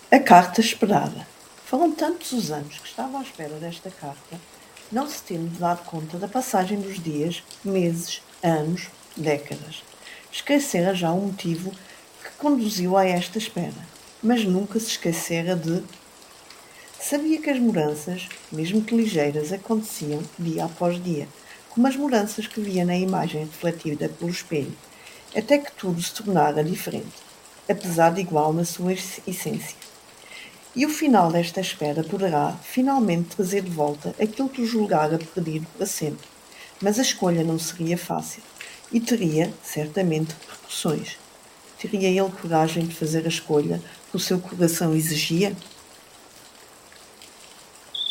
A carta esperada. Foram tantos os anos que estava à espera desta carta, não se tendo dado conta da passagem dos dias, meses, anos, décadas. Esquecera já o motivo que conduziu a esta espera, mas nunca se esquecera de. Sabia que as mudanças, mesmo que ligeiras, aconteciam dia após dia, como as mudanças que via na imagem refletida pelo espelho, até que tudo se tornara diferente, apesar de igual na sua essência. E o final desta espera poderá finalmente trazer de volta aquilo que o julgara perdido para sempre. Mas a escolha não seria fácil e teria, certamente, repercussões. Teria ele coragem de fazer a escolha que o seu coração exigia?